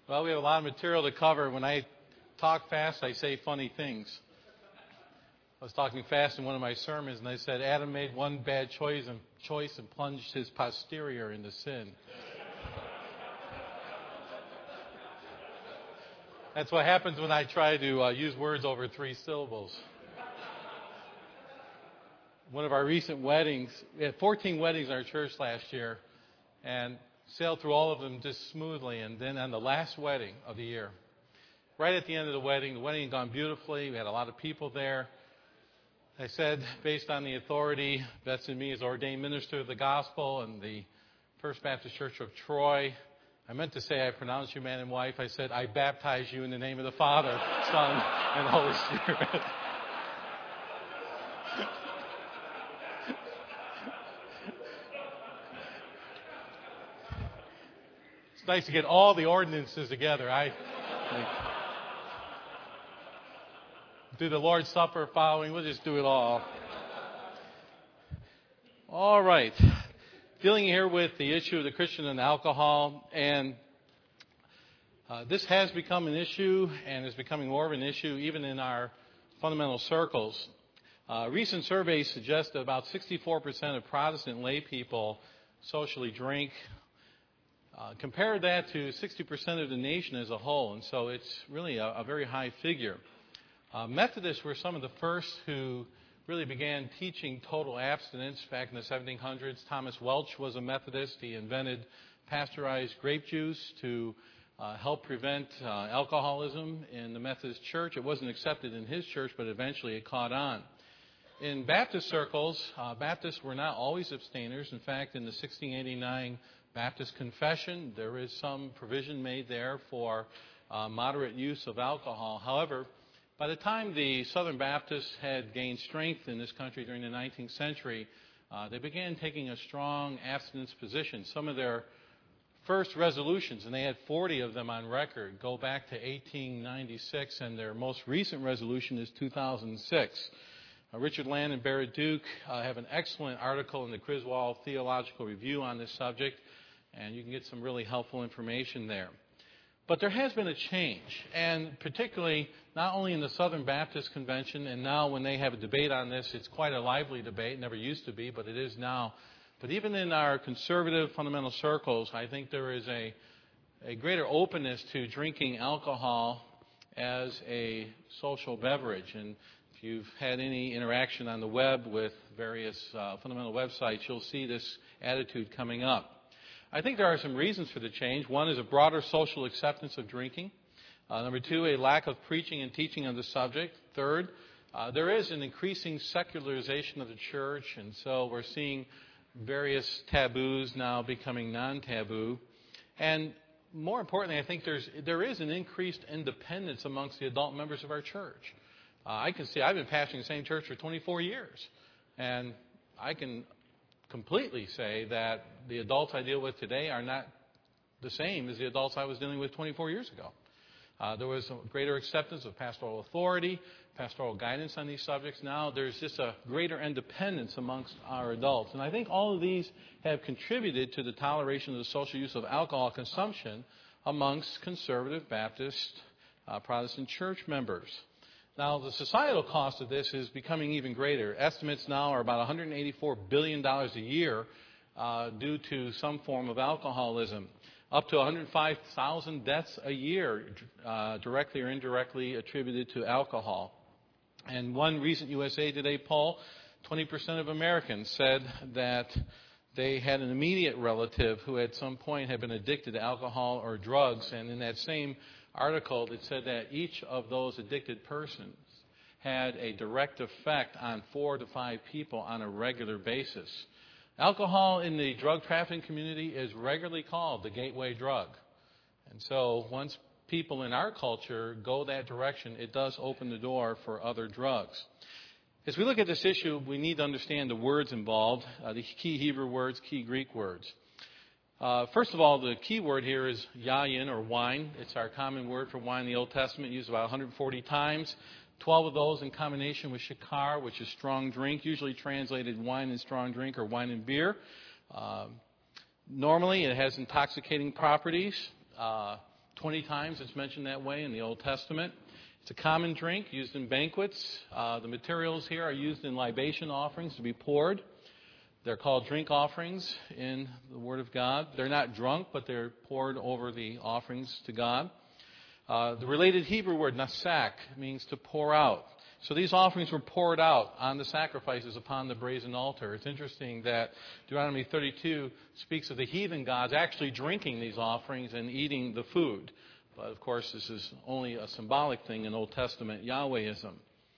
Well, we have a lot of material to cover. When I talk fast, I say funny things. I was talking fast in one of my sermons, and I said Adam made one bad choice and plunged his posterior into sin. That's what happens when I try to use words over 3 syllables. One of our recent weddings, we had 14 weddings in our church last year, and sailed through all of them just smoothly. And then on the last wedding of the year, right at the end of the wedding had gone beautifully. We had a lot of people there. I said, based on the authority that's in me as ordained minister of the gospel in the First Baptist Church of Troy, I meant to say I pronounce you man and wife. I said, I baptize you in the name of the Father, Son, and Holy Spirit. It's nice to get all the ordinances together. I do the Lord's Supper following. We'll just do it all. All right. Dealing here with the issue of the Christian and alcohol. And this has become an issue and is becoming more of an issue even in our fundamental circles. Recent surveys suggest that about 64% of Protestant lay people socially drink. Compare that to 60% of the nation as a whole, and so it's really a very high figure. Methodists were some of the first who really began teaching total abstinence back in the 1700s. Thomas Welch was a Methodist. He invented pasteurized grape juice to help prevent alcoholism in the Methodist Church. It wasn't accepted in his church, but eventually it caught on. In Baptist circles, Baptists were not always abstainers. In fact, in the 1689 Baptist Confession, there is some provision made there for moderate use of alcohol. However, by the time the Southern Baptists had gained strength in this country during the 19th century, they began taking a strong abstinence position. Some of their first resolutions, and they had 40 of them on record, go back to 1896, and their most recent resolution is 2006. Richard Land and Barrett Duke have an excellent article in the Criswell Theological Review on this subject, and you can get some really helpful information there. But there has been a change, and particularly not only in the Southern Baptist Convention, and now when they have a debate on this, it's quite a lively debate. It never used to be, but it is now. But even in our conservative fundamental circles, I think there is a greater openness to drinking alcohol as a social beverage. And if you've had any interaction on the web with various fundamental websites, you'll see this attitude coming up. I think there are some reasons for the change. One is a broader social acceptance of drinking. Number 2, a lack of preaching and teaching on the subject. Third, there is an increasing secularization of the church, and so we're seeing various taboos now becoming non-taboo. And more importantly, I think there is an increased independence amongst the adult members of our church. I can see I've been pastoring the same church for 24 years, and I can completely say that the adults I deal with today are not the same as the adults I was dealing with 24 years ago. There was a greater acceptance of pastoral authority, pastoral guidance on these subjects. Now there's just a greater independence amongst our adults. And I think all of these have contributed to the toleration of the social use of alcohol consumption amongst conservative Baptist Protestant church members. Now, the societal cost of this is becoming even greater. Estimates now are about $184 billion a year due to some form of alcoholism. Up to 105,000 deaths a year directly or indirectly attributed to alcohol. And one recent USA Today poll, 20% of Americans said that they had an immediate relative who at some point had been addicted to alcohol or drugs. And in that same article, it said that each of those addicted persons had a direct effect on 4 to 5 people on a regular basis. Alcohol in the drug trafficking community is regularly called the gateway drug. And so once people in our culture go that direction, it does open the door for other drugs. As we look at this issue, we need to understand the words involved, the key Hebrew words, key Greek words. First of all, the key word here is yayin, or wine. It's our common word for wine in the Old Testament, used about 140 times. 12 of those in combination with shakar, which is strong drink, usually translated wine and strong drink or wine and beer. Normally, it has intoxicating properties. 20 times it's mentioned that way in the Old Testament. It's a common drink used in banquets. The materials here are used in libation offerings to be poured. They're called drink offerings in the Word of God. They're not drunk, but they're poured over the offerings to God. The related Hebrew word, nasak, means to pour out. So these offerings were poured out on the sacrifices upon the brazen altar. It's interesting that Deuteronomy 32 speaks of the heathen gods actually drinking these offerings and eating the food. But, of course, this is only a symbolic thing in Old Testament Yahwehism.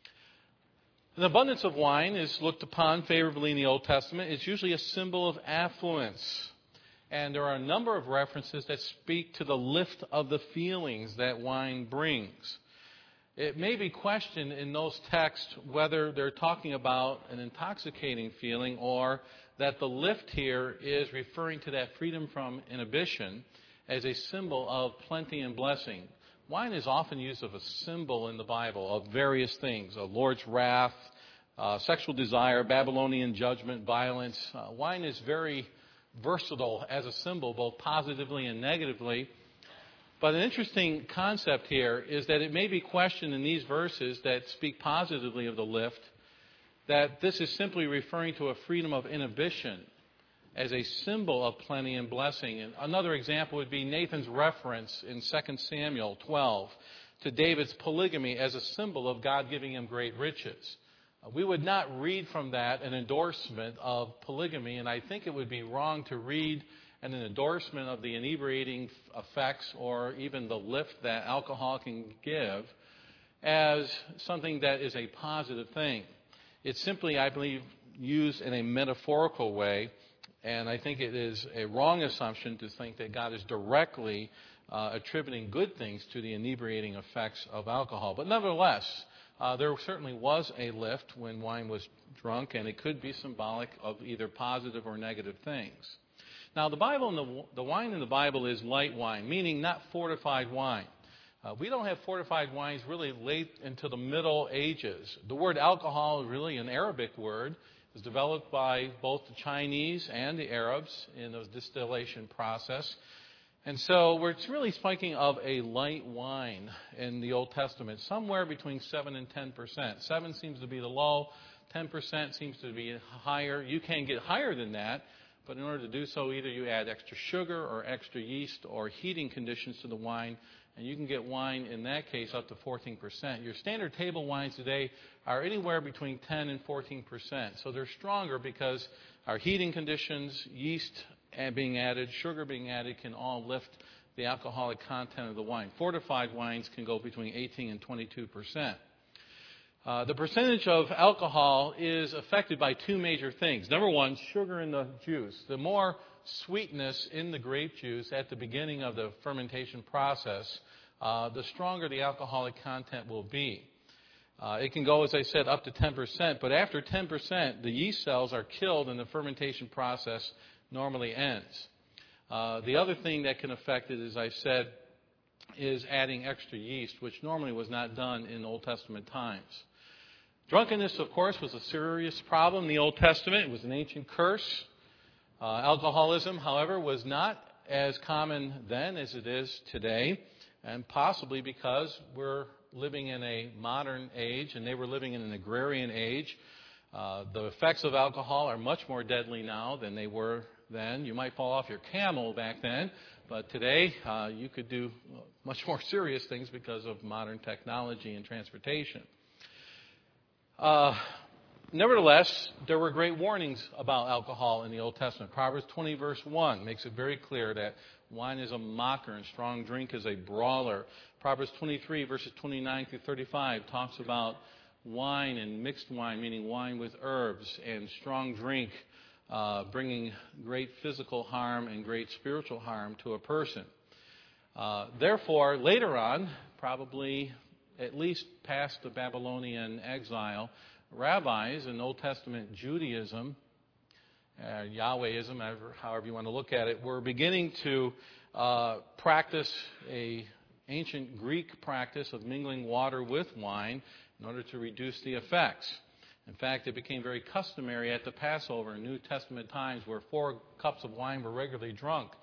An abundance of wine is looked upon favorably in the Old Testament. It's usually a symbol of affluence. And there are a number of references that speak to the lift of the feelings that wine brings. It may be questioned in those texts whether they're talking about an intoxicating feeling or that the lift here is referring to that freedom from inhibition as a symbol of plenty and blessing. Wine is often used as a symbol in the Bible of various things, a Lord's wrath, sexual desire, Babylonian judgment, violence. Wine is very versatile as a symbol, both positively and negatively. But an interesting concept here is that it may be questioned in these verses that speak positively of the lift, that this is simply referring to a freedom of inhibition as a symbol of plenty and blessing. And another example would be Nathan's reference in 2 Samuel 12 to David's polygamy as a symbol of God giving him great riches. We would not read from that an endorsement of polygamy, and I think it would be wrong to read an endorsement of the inebriating effects or even the lift that alcohol can give as something that is a positive thing. It's simply, I believe, used in a metaphorical way. And I think it is a wrong assumption to think that God is directly attributing good things to the inebriating effects of alcohol. But nevertheless, there certainly was a lift when wine was drunk, and it could be symbolic of either positive or negative things. Now, the wine in the Bible is light wine, meaning not fortified wine. We don't have fortified wines really late into the Middle Ages. The word alcohol is really an Arabic word. It was developed by both the Chinese and the Arabs in the distillation process. And so we're really speaking of a light wine in the Old Testament, somewhere between 7 and 10%. 7 seems to be the low, 10% seems to be higher. You can get higher than that, but in order to do so, either you add extra sugar or extra yeast or heating conditions to the wine, and you can get wine, in that case, up to 14%. Your standard table wines today are anywhere between 10 and 14%. So they're stronger because our heating conditions, yeast being added, sugar being added, can all lift the alcoholic content of the wine. Fortified wines can go between 18 and 22%. The percentage of alcohol is affected by two major things. Number one, sugar in the juice. The more sweetness in the grape juice at the beginning of the fermentation process, the stronger the alcoholic content will be. It can go, as I said, up to 10%, but after 10%, the yeast cells are killed and the fermentation process normally ends. The other thing that can affect it, as I said, is adding extra yeast, which normally was not done in Old Testament times. Drunkenness, of course, was a serious problem in the Old Testament. It was an ancient curse. Alcoholism, however, was not as common then as it is today, and possibly because we're living in a modern age and they were living in an agrarian age. The effects of alcohol are much more deadly now than they were then. You might fall off your camel back then, but today you could do much more serious things because of modern technology and transportation. Nevertheless, there were great warnings about alcohol in the Old Testament. Proverbs 20, verse 1 makes it very clear that wine is a mocker and strong drink is a brawler. Proverbs 23, verses 29 through 35 talks about wine and mixed wine, meaning wine with herbs, and strong drink bringing great physical harm and great spiritual harm to a person. Therefore, later on, probably at least past the Babylonian exile, rabbis in Old Testament Judaism, Yahwehism, however you want to look at it, were beginning to practice an ancient Greek practice of mingling water with wine in order to reduce the effects. In fact, it became very customary at the Passover in New Testament times where 4 cups of wine were regularly drunk,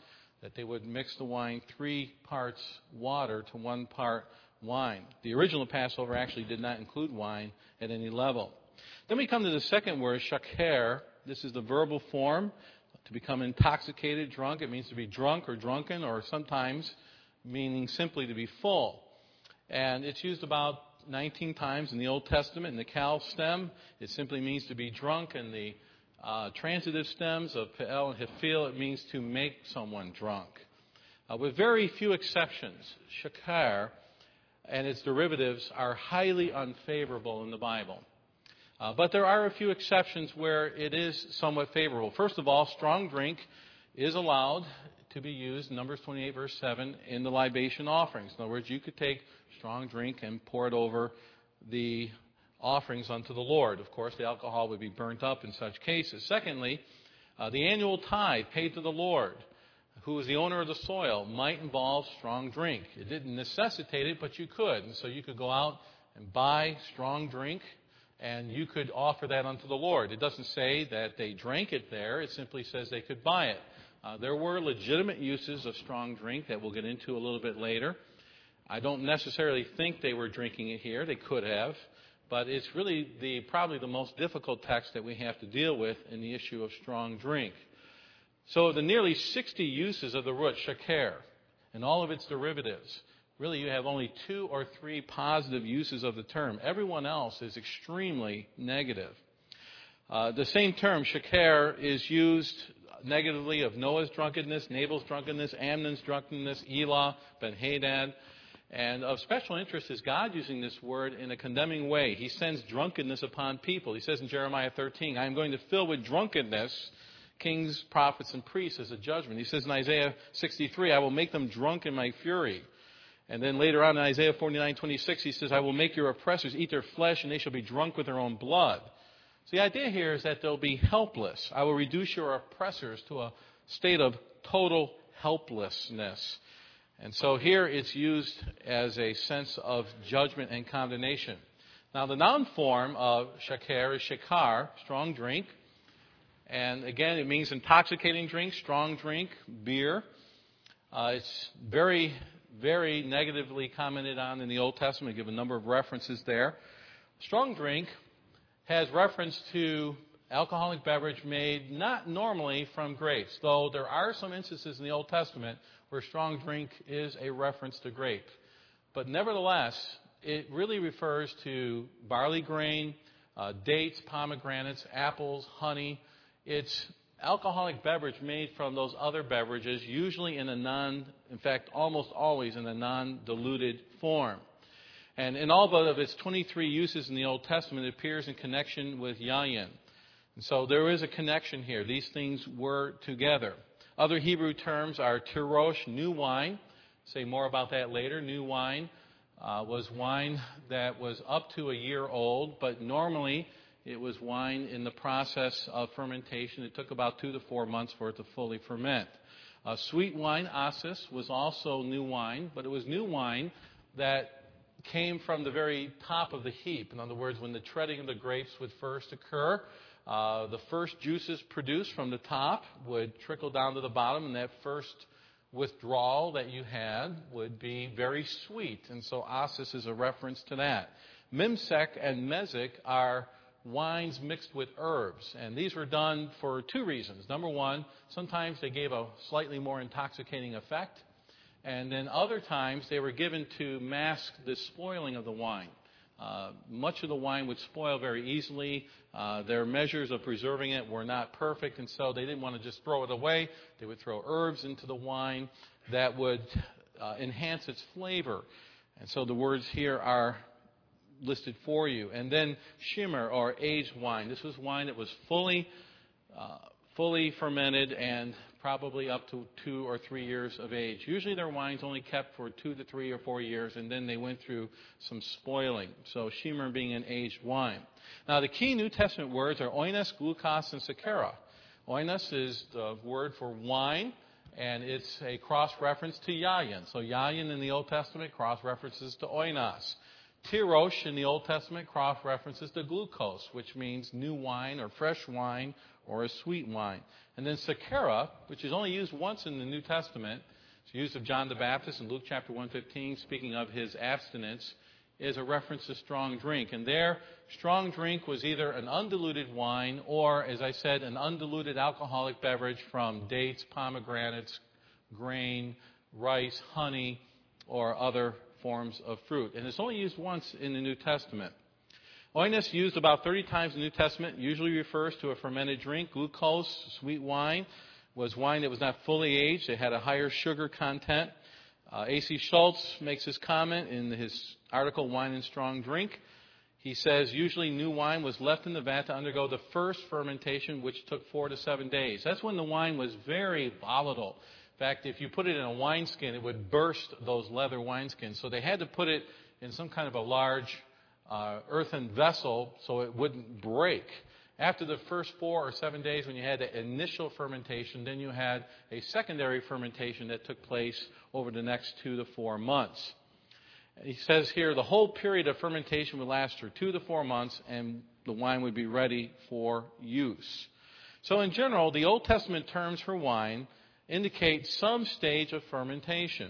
that they would mix the wine 3 parts water to 1 part wine. The original Passover actually did not include wine at any level. Then we come to the second word, shaker. This is the verbal form, to become intoxicated, drunk. It means to be drunk or drunken, or sometimes meaning simply to be full. And it's used about 19 times in the Old Testament. In the Kal stem, it simply means to be drunk. In the transitive stems of Pe'el and Hefil, it means to make someone drunk. With very few exceptions, shaker and its derivatives are highly unfavorable in the Bible. But there are a few exceptions where it is somewhat favorable. First of all, strong drink is allowed to be used, Numbers 28, verse 7, in the libation offerings. In other words, you could take strong drink and pour it over the offerings unto the Lord. Of course, the alcohol would be burnt up in such cases. Secondly, the annual tithe paid to the Lord, who is the owner of the soil, might involve strong drink. It didn't necessitate it, but you could. And so you could go out and buy strong drink, and you could offer that unto the Lord. It doesn't say that they drank it there. It simply says they could buy it. There were legitimate uses of strong drink that we'll get into a little bit later. I don't necessarily think they were drinking it here. They could have. But it's really probably the most difficult text that we have to deal with in the issue of strong drink. So the nearly 60 uses of the root shaker and all of its derivatives, really you have only 2 or 3 positive uses of the term. Everyone else is extremely negative. The same term, shaker, is used negatively of Noah's drunkenness, Nabal's drunkenness, Amnon's drunkenness, Elah, Ben-Hadad. And of special interest is God using this word in a condemning way. He sends drunkenness upon people. He says in Jeremiah 13, I am going to fill with drunkenness kings, prophets, and priests as a judgment. He says in Isaiah 63, I will make them drunk in my fury. And then later on in Isaiah 49:26, he says, I will make your oppressors eat their flesh, and they shall be drunk with their own blood. So the idea here is that they'll be helpless. I will reduce your oppressors to a state of total helplessness. And so here it's used as a sense of judgment and condemnation. Now the noun form of shaker is shekar, strong drink. And again, it means intoxicating drink, strong drink, beer. It's very, very negatively commented on in the Old Testament. I give a number of references there. Strong drink has reference to alcoholic beverage made not normally from grapes, though there are some instances in the Old Testament where strong drink is a reference to grape. But nevertheless, it really refers to barley grain, dates, pomegranates, apples, honey. It's alcoholic beverage made from those other beverages, usually in almost always in a non-diluted form. And in all but of its 23 uses in the Old Testament, it appears in connection with yayin. And so there is a connection here. These things were together. Other Hebrew terms are tirosh, new wine. Say more about that later. New wine was wine that was up to a year old, but normally it was wine in the process of fermentation. It took about 2 to 4 months for it to fully ferment. Sweet wine, asis, was also new wine, but it was new wine that came from the very top of the heap. In other words, when the treading of the grapes would first occur, the first juices produced from the top would trickle down to the bottom, and that first withdrawal that you had would be very sweet. And so asis is a reference to that. Mimsek and mezek are wines mixed with herbs. And these were done for 2 reasons. Number one, sometimes they gave a slightly more intoxicating effect. And then other times they were given to mask the spoiling of the wine. Much of the wine would spoil very easily. Their measures of preserving it were not perfect, and so they didn't want to just throw it away. They would throw herbs into the wine that would enhance its flavor. And so the words here are listed for you. And then shimmer, or aged wine. This was wine that was fully fermented and probably up to 2 or 3 years of age. Usually their wines only kept for 2 to 3 or 4 years, and then they went through some spoiling. So shimmer being an aged wine. Now the key New Testament words are oinos, glucos, and sakara. Oinos is the word for wine, and it's a cross-reference to yayin. So yayin in the Old Testament cross-references to oinos. Tirosh in the Old Testament cross-references the glucose, which means new wine or fresh wine or a sweet wine. And then Sakara, which is only used once in the New Testament, it's used of John the Baptist in Luke chapter 1:15, speaking of his abstinence, is a reference to strong drink. And there, strong drink was either an undiluted wine or, as I said, an undiluted alcoholic beverage from dates, pomegranates, grain, rice, honey, or other forms of fruit. And it's only used once in the New Testament. Oinus, used about 30 times in the New Testament, usually refers to a fermented drink. Glucose, sweet wine, was wine that was not fully aged. It had a higher sugar content. A.C. Schultz makes his comment in his article, Wine and Strong Drink. He says, usually new wine was left in the vat to undergo the first fermentation, which took 4 to 7 days. That's when the wine was very volatile. In fact, if you put it in a wineskin, it would burst those leather wineskins. So they had to put it in some kind of a large earthen vessel so it wouldn't break. After the first 4 or 7 days when you had the initial fermentation, then you had a secondary fermentation that took place over the next 2 to 4 months. He says here the whole period of fermentation would last for 2 to 4 months and the wine would be ready for use. So in general, the Old Testament terms for wine indicate some stage of fermentation.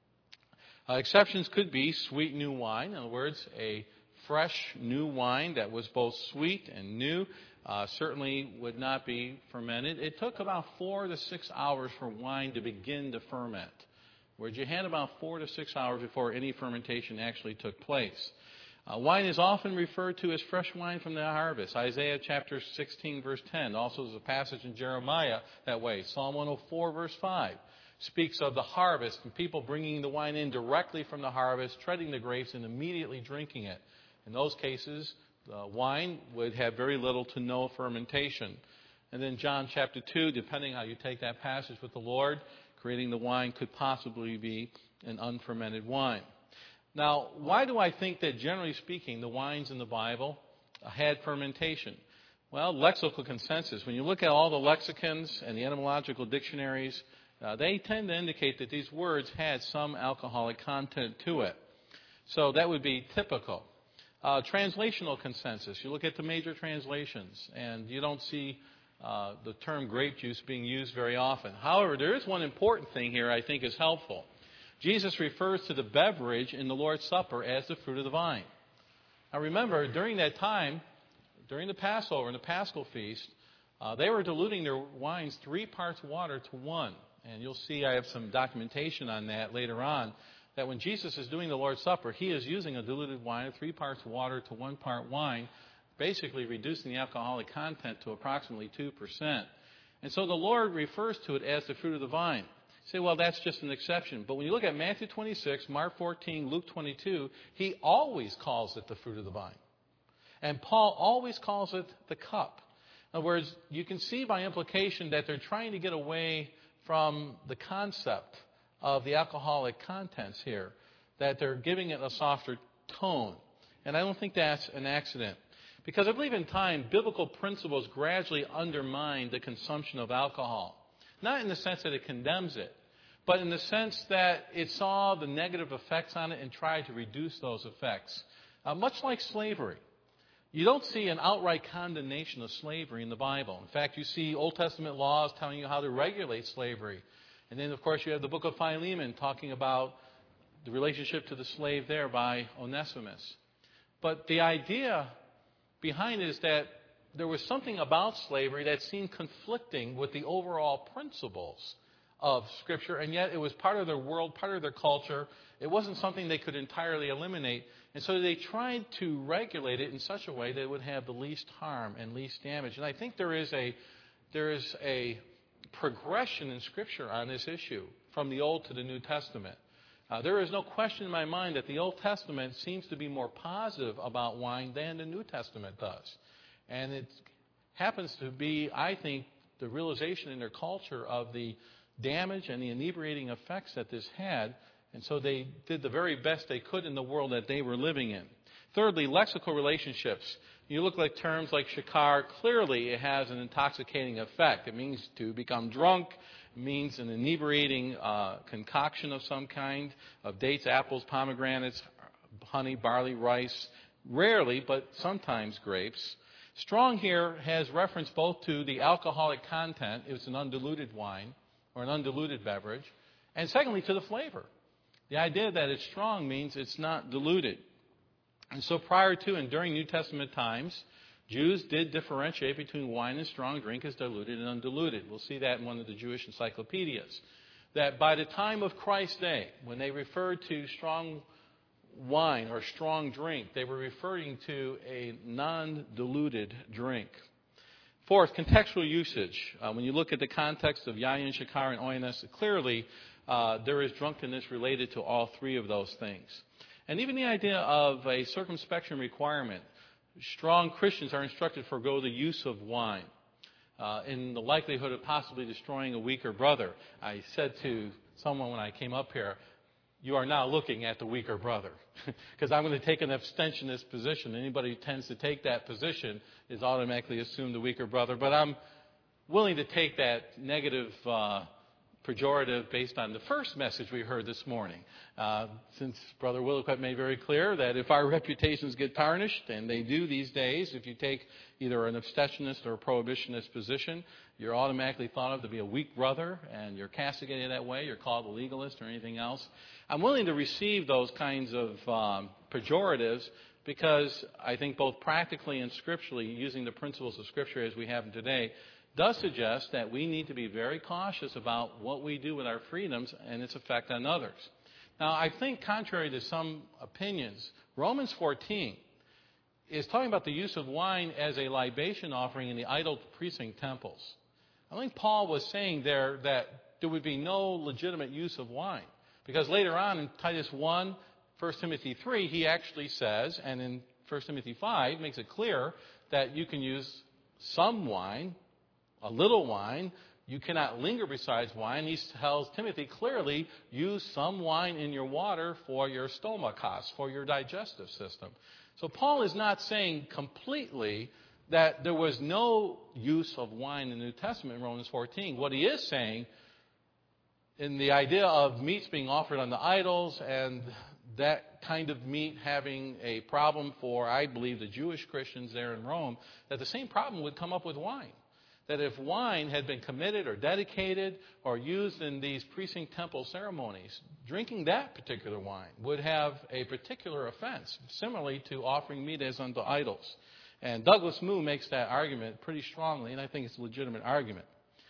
Exceptions could be sweet new wine. In other words, a fresh new wine that was both sweet and new certainly would not be fermented. It took about 4 to 6 hours for wine to begin to ferment, whereas you had about 4 to 6 hours before any fermentation actually took place. Wine is often referred to as fresh wine from the harvest. Isaiah chapter 16, verse 10. Also, there's a passage in Jeremiah that way. Psalm 104, verse 5 speaks of the harvest and people bringing the wine in directly from the harvest, treading the grapes, and immediately drinking it. In those cases, wine would have very little to no fermentation. And then John chapter 2, depending how you take that passage with the Lord, creating the wine could possibly be an unfermented wine. Now, why do I think that, generally speaking, the wines in the Bible had fermentation? Well, lexical consensus. When you look at all the lexicons and the etymological dictionaries, they tend to indicate that these words had some alcoholic content to it. So that would be typical. Translational consensus. You look at the major translations, and you don't see the term grape juice being used very often. However, there is one important thing here I think is helpful. Jesus refers to the beverage in the Lord's Supper as the fruit of the vine. Now remember, during that time, during the Passover and the Paschal Feast, they were diluting their wines 3 parts water to 1. And you'll see I have some documentation on that later on, that when Jesus is doing the Lord's Supper, he is using a diluted wine of 3 parts water to 1 part wine, basically reducing the alcoholic content to approximately 2%. And so the Lord refers to it as the fruit of the vine. You say, well, that's just an exception. But when you look at Matthew 26, Mark 14, Luke 22, he always calls it the fruit of the vine. And Paul always calls it the cup. In other words, you can see by implication that they're trying to get away from the concept of the alcoholic contents here, that they're giving it a softer tone. And I don't think that's an accident. Because I believe in time, biblical principles gradually undermine the consumption of alcohol. Not in the sense that it condemns it, but in the sense that it saw the negative effects on it and tried to reduce those effects. Much like slavery. You don't see an outright condemnation of slavery in the Bible. In fact, you see Old Testament laws telling you how to regulate slavery. And then, of course, you have the book of Philemon talking about the relationship to the slave there by Onesimus. But the idea behind it is that there was something about slavery that seemed conflicting with the overall principles of Scripture, and yet it was part of their world, part of their culture. It wasn't something they could entirely eliminate. And so they tried to regulate it in such a way that it would have the least harm and least damage. And I think there is a progression in Scripture on this issue from the Old to the New Testament. There is no question in my mind that the Old Testament seems to be more positive about wine than the New Testament does. And it happens to be, I think, the realization in their culture of the damage and the inebriating effects that this had. And so they did the very best they could in the world that they were living in. Thirdly, lexical relationships. You look at terms like shakar. Clearly, it has an intoxicating effect. It means to become drunk. It means an inebriating concoction of some kind of dates, apples, pomegranates, honey, barley, rice, rarely, but sometimes grapes. Strong here has reference both to the alcoholic content, it's an undiluted wine or an undiluted beverage, and secondly to the flavor. The idea that it's strong means it's not diluted. And so prior to and during New Testament times, Jews did differentiate between wine and strong drink as diluted and undiluted. We'll see that in one of the Jewish encyclopedias. That by the time of Christ's day, when they referred to strong wine or strong drink, they were referring to a non-diluted drink. Fourth, contextual usage. When you look at the context of yayin, shakar, and oinus, clearly there is drunkenness related to all three of those things. And even the idea of a circumspection requirement. Strong Christians are instructed to forgo the use of wine in the likelihood of possibly destroying a weaker brother. I said to someone when I came up here, you are now looking at the weaker brother. Because I'm going to take an abstentionist position. Anybody who tends to take that position is automatically assumed the weaker brother. But I'm willing to take that negative pejorative based on the first message we heard this morning. Since Brother Williquette made very clear that if our reputations get tarnished, and they do these days, if you take either an abstentionist or a prohibitionist position, you're automatically thought of to be a weak brother, and you're castigated that way. You're called a legalist or anything else. I'm willing to receive those kinds of pejoratives because I think both practically and scripturally, using the principles of Scripture as we have them today, does suggest that we need to be very cautious about what we do with our freedoms and its effect on others. Now, I think contrary to some opinions, Romans 14 is talking about the use of wine as a libation offering in the idol precinct temples. I think Paul was saying there that there would be no legitimate use of wine. Because later on in Titus 1, 1 Timothy 3, he actually says, and in 1 Timothy 5, makes it clear that you can use some wine, a little wine. You cannot linger besides wine. He tells Timothy clearly, use some wine in your water for your stomachos, for your digestive system. So Paul is not saying completely that there was no use of wine in the New Testament in Romans 14. What he is saying, in the idea of meats being offered on the idols and that kind of meat having a problem for, I believe, the Jewish Christians there in Rome, that the same problem would come up with wine. That if wine had been committed or dedicated or used in these precinct temple ceremonies, drinking that particular wine would have a particular offense, similarly to offering meat as unto idols. And Douglas Moo makes that argument pretty strongly, and I think it's a legitimate argument.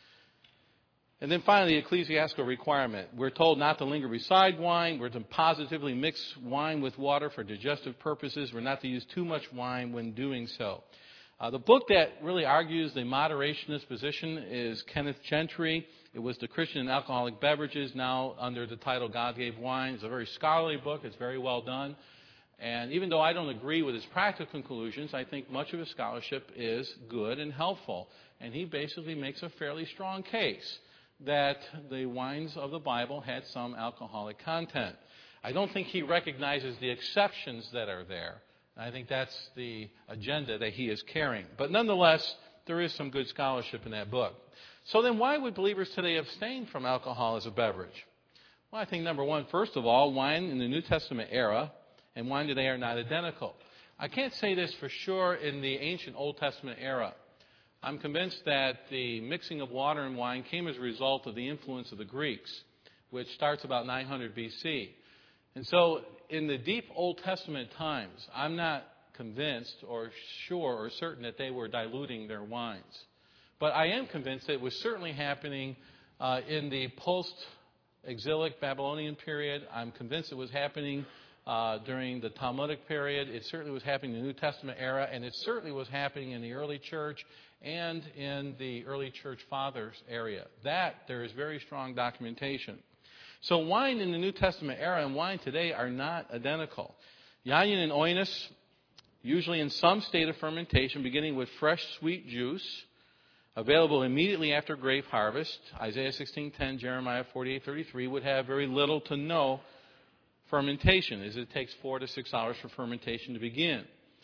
And then finally, the ecclesiastical requirement. We're told not to linger beside wine. We're to positively mix wine with water for digestive purposes. We're not to use too much wine when doing so. The book that really argues the moderationist position is Kenneth Gentry. It was the Christian and Alcoholic Beverages, now under the title God Gave Wine. It's a very scholarly book. It's very well done. And even though I don't agree with his practical conclusions, I think much of his scholarship is good and helpful. And he basically makes a fairly strong case that the wines of the Bible had some alcoholic content. I don't think he recognizes the exceptions that are there. I think that's the agenda that he is carrying. But nonetheless, there is some good scholarship in that book. So then why would believers today abstain from alcohol as a beverage? Well, I think number one, first of all, wine in the New Testament era and wine today are not identical. I can't say this for sure in the ancient Old Testament era. I'm convinced that the mixing of water and wine came as a result of the influence of the Greeks, which starts about 900 BC. And so in the deep Old Testament times, I'm not convinced or sure or certain that they were diluting their wines. But I am convinced that it was certainly happening in the post-exilic Babylonian period. I'm convinced it was happening during the Talmudic period. It certainly was happening in the New Testament era, and it certainly was happening in the early church and in the early church fathers area. That there is very strong documentation. So wine in the New Testament era and wine today are not identical. Yayin and oinus, usually in some state of fermentation, beginning with fresh sweet juice, available immediately after grape harvest. Isaiah 16:10, Jeremiah 48:33 would have very little to no fermentation, as it takes 4 to 6 hours for fermentation to begin.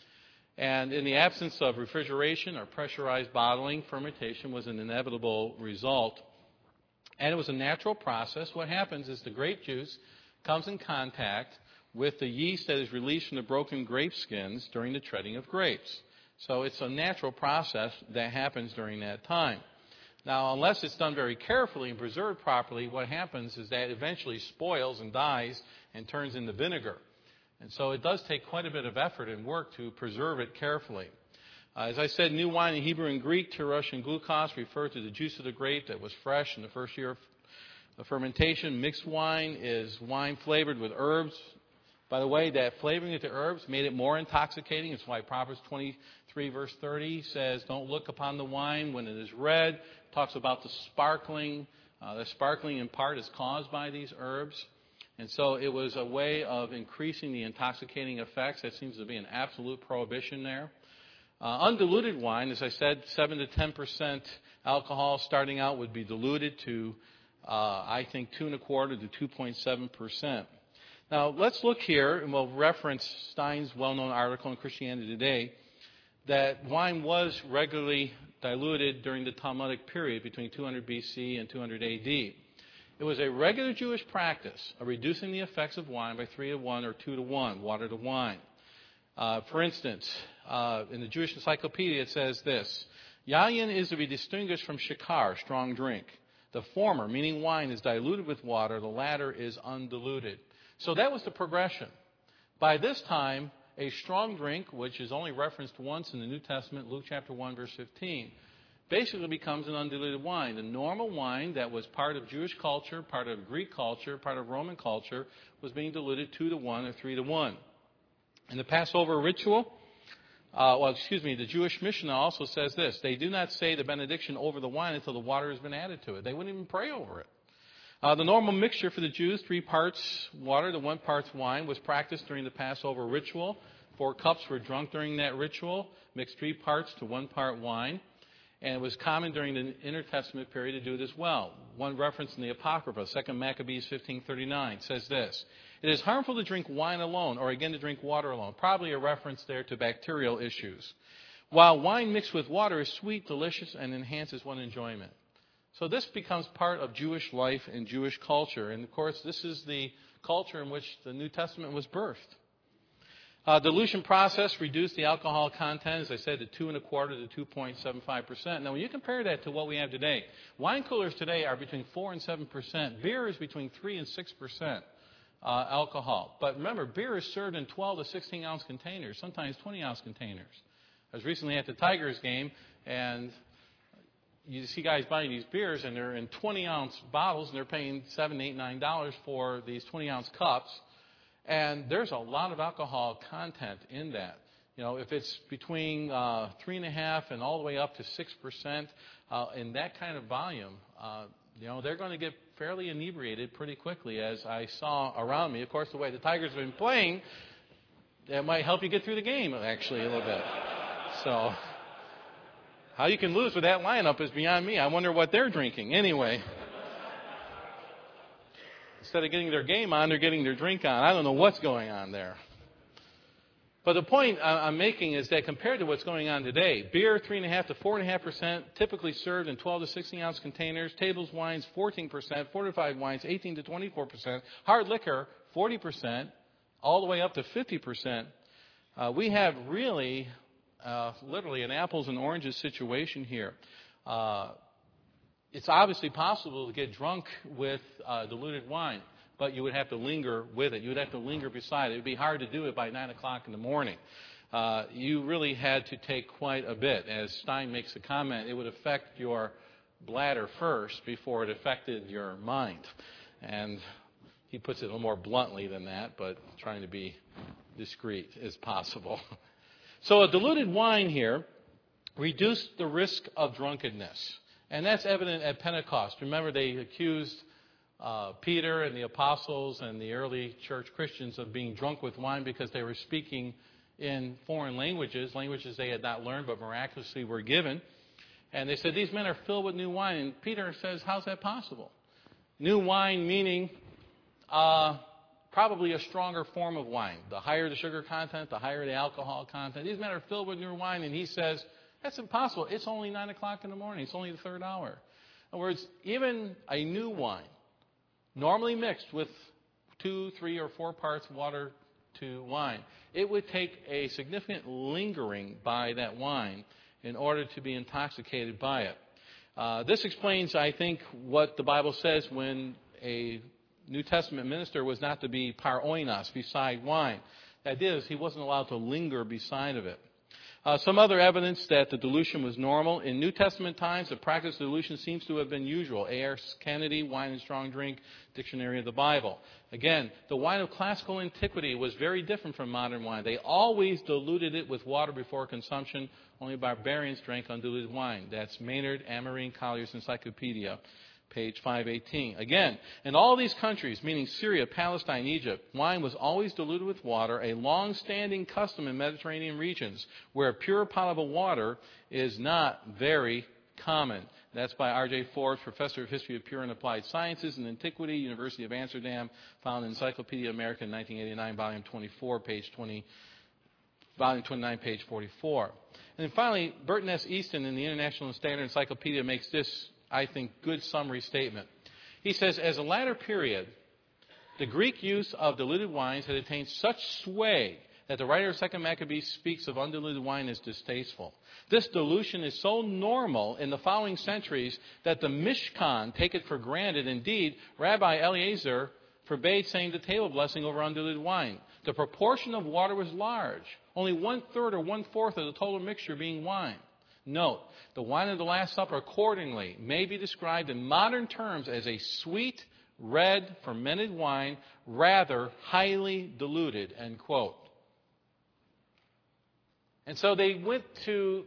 And in the absence of refrigeration or pressurized bottling, fermentation was an inevitable result. And it was a natural process. What happens is the grape juice comes in contact with the yeast that is released from the broken grape skins during the treading of grapes. So it's a natural process that happens during that time. Now, unless it's done very carefully and preserved properly, what happens is that it eventually spoils and dies and turns into vinegar. And so it does take quite a bit of effort and work to preserve it carefully. As I said, new wine in Hebrew and Greek, teresh and glucose, refer to the juice of the grape that was fresh in the first year of fermentation. Mixed wine is wine flavored with herbs. By the way, that flavoring with the herbs made it more intoxicating. It's why Proverbs 23, verse 30 says, don't look upon the wine when it is red. It talks about the sparkling. The sparkling in part is caused by these herbs. And so it was a way of increasing the intoxicating effects. That seems to be an absolute prohibition there. Undiluted wine, as I said, 7 to 10% alcohol starting out would be diluted to, I think, 2.25 to 2.7%. Now, let's look here, and we'll reference Stein's well-known article in Christianity Today, that wine was regularly diluted during the Talmudic period between 200 BC and 200 AD. It was a regular Jewish practice of reducing the effects of wine by 3 to 1 or 2 to 1, water to wine. For instance, in the Jewish Encyclopedia it says this, Yayin is to be distinguished from shikar, strong drink. The former, meaning wine, is diluted with water. The latter is undiluted. So that was the progression. By this time, a strong drink, which is only referenced once in the New Testament, Luke chapter 1, verse 15, basically becomes an undiluted wine. The normal wine that was part of Jewish culture, part of Greek culture, part of Roman culture, was being diluted 2 to 1 or 3 to 1. In the Passover ritual, the Jewish Mishnah also says this. They do not say the benediction over the wine until the water has been added to it. They wouldn't even pray over it. The normal mixture for the Jews, 3 parts water to 1 part wine, was practiced during the Passover ritual. 4 cups were drunk during that ritual, mixed 3 parts to 1 part wine. And it was common during the intertestament period to do it as well. One reference in the Apocrypha, 2 Maccabees 15:39, says this. It is harmful to drink wine alone, or again to drink water alone. Probably a reference there to bacterial issues. While wine mixed with water is sweet, delicious, and enhances one's enjoyment. So this becomes part of Jewish life and Jewish culture. And of course, this is the culture in which the New Testament was birthed. Dilution process reduced the alcohol content, as I said, to 2.25 to 2.75%. Now, when you compare that to what we have today, wine coolers today are between 4 and 7%. Beer is between 3 and 6% alcohol. But remember, beer is served in 12 to 16-ounce containers, sometimes 20-ounce containers. I was recently at the Tigers game, and you see guys buying these beers, and they're in 20-ounce bottles, and they're paying $7, $8, $9 for these 20-ounce cups. And there's a lot of alcohol content in that. You know, if it's between 3.5% and all the way up to 6% in that kind of volume, they're going to get fairly inebriated pretty quickly, as I saw around me. Of course, the way the Tigers have been playing, that might help you get through the game, actually, a little bit. So how you can lose with that lineup is beyond me. I wonder what they're drinking. Anyway. Instead of getting their game on, they're getting their drink on. I don't know what's going on there. But the point I'm making is that compared to what's going on today, beer 3.5 to 4.5%, typically served in 12 to 16-ounce containers. Tables wines 14%, fortified wines 18 to 24%, hard liquor 40%, all the way up to 50%. We have really, literally, an apples and oranges situation here. It's obviously possible to get drunk with diluted wine, but you would have to linger with it. You would have to linger beside it. It would be hard to do it by 9 o'clock in the morning. You really had to take quite a bit. As Stein makes a comment, it would affect your bladder first before it affected your mind. And he puts it a little more bluntly than that, but trying to be discreet as possible. So a diluted wine here reduced the risk of drunkenness. And that's evident at Pentecost. Remember, they accused Peter and the apostles and the early church Christians of being drunk with wine because they were speaking in foreign languages they had not learned but miraculously were given. And they said, these men are filled with new wine. And Peter says, how's that possible? New wine meaning probably a stronger form of wine. The higher the sugar content, the higher the alcohol content. These men are filled with new wine. And he says, that's impossible. It's only 9 o'clock in the morning. It's only the 3rd hour. In other words, even a new wine, normally mixed with 2, 3, or 4 parts water to wine. It would take a significant lingering by that wine in order to be intoxicated by it. This explains, I think, what the Bible says when a New Testament minister was not to be par oinos, beside wine. The idea is he wasn't allowed to linger beside of it. Some other evidence that the dilution was normal. In New Testament times, the practice of dilution seems to have been usual. A.R. Kennedy, Wine and Strong Drink, Dictionary of the Bible. Again, the wine of classical antiquity was very different from modern wine. They always diluted it with water before consumption. Only barbarians drank undiluted wine. That's Maynard, Amarine, Collier's Encyclopedia, page 518. Again, in all these countries, meaning Syria, Palestine, Egypt, wine was always diluted with water, a long-standing custom in Mediterranean regions where pure potable water is not very common. That's by R.J. Forbes, Professor of History of Pure and Applied Sciences and Antiquity, University of Amsterdam, found in Encyclopedia America, 1989, volume 24, page 20, volume 29, page 44. And then finally, Burton S. Easton in the International and Standard Encyclopedia makes this, I think, good summary statement. He says, as a latter period, the Greek use of diluted wines had attained such sway that the writer of 2 Maccabees speaks of undiluted wine as distasteful. This dilution is so normal in the following centuries that the Mishkan take it for granted. Indeed, Rabbi Eliezer forbade saying the table blessing over undiluted wine. The proportion of water was large, only 1/3 or 1/4 of the total mixture being wine. Note, the wine of the Last Supper accordingly may be described in modern terms as a sweet, red, fermented wine, rather highly diluted, end quote. And so they went to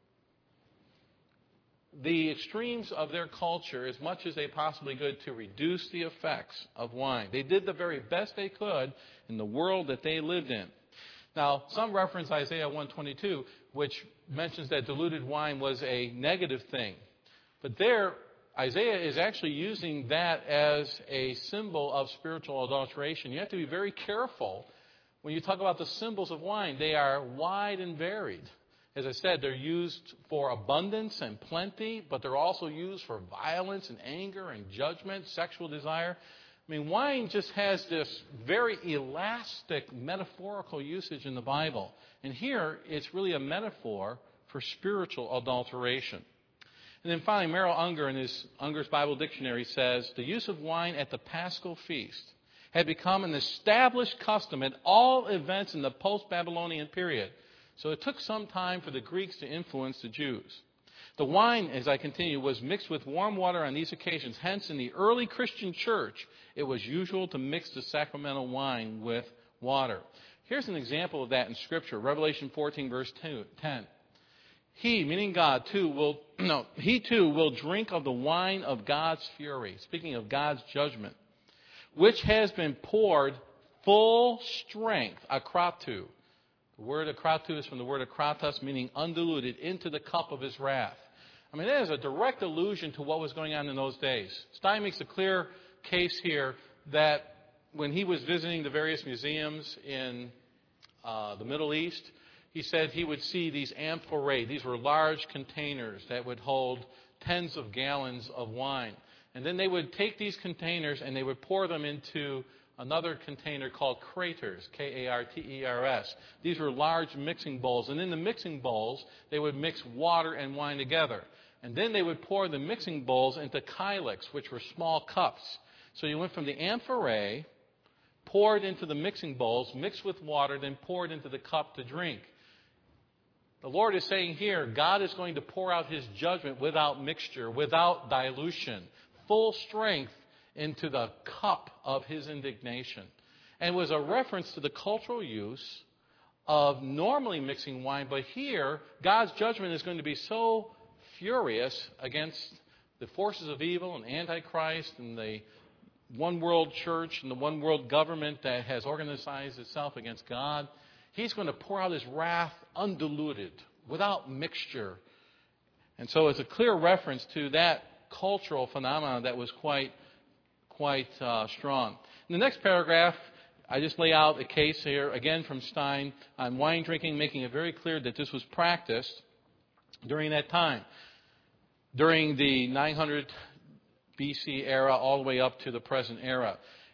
the extremes of their culture as much as they possibly could to reduce the effects of wine. They did the very best they could in the world that they lived in. Now, some reference Isaiah 1:22, which mentions that diluted wine was a negative thing. But there, Isaiah is actually using that as a symbol of spiritual adulteration. You have to be very careful when you talk about the symbols of wine. They are wide and varied. As I said, they're used for abundance and plenty, but they're also used for violence and anger and judgment, sexual desire. I mean, wine just has this very elastic metaphorical usage in the Bible. And here, it's really a metaphor for spiritual adulteration. And then finally, Merrill Unger in his Unger's Bible Dictionary says, the use of wine at the Paschal feast had become an established custom at all events in the post-Babylonian period. So it took some time for the Greeks to influence the Jews. The wine, as I continue, was mixed with warm water on these occasions. Hence, in the early Christian church, it was usual to mix the sacramental wine with water. Here's an example of that in Scripture. Revelation 14, verse 10. He, meaning God, he too will drink of the wine of God's fury. Speaking of God's judgment, which has been poured full strength, akratu. The word akratu is from the word akratos, meaning undiluted, into the cup of his wrath. I mean, that is a direct allusion to what was going on in those days. Stein makes a clear case here that when he was visiting the various museums in the Middle East, he said he would see these amphorae. These were large containers that would hold tens of gallons of wine. And then they would take these containers and they would pour them into another container called kraters, K-A-R-T-E-R-S. These were large mixing bowls. And in the mixing bowls, they would mix water and wine together. And then they would pour the mixing bowls into kylix, which were small cups. So you went from the amphorae, poured into the mixing bowls, mixed with water, then poured into the cup to drink. The Lord is saying here, God is going to pour out His judgment without mixture, without dilution, full strength into the cup of His indignation. And it was a reference to the cultural use of normally mixing wine, but here, God's judgment is going to be so furious against the forces of evil and Antichrist and the one world church and the one world government that has organized itself against God. He's going to pour out His wrath undiluted, without mixture. And so it's a clear reference to that cultural phenomenon that was quite strong. In the next paragraph, I just lay out a case here, again from Stein, on wine drinking, making it very clear that this was practiced during that time, during the 900 BC era all the way up to the present era.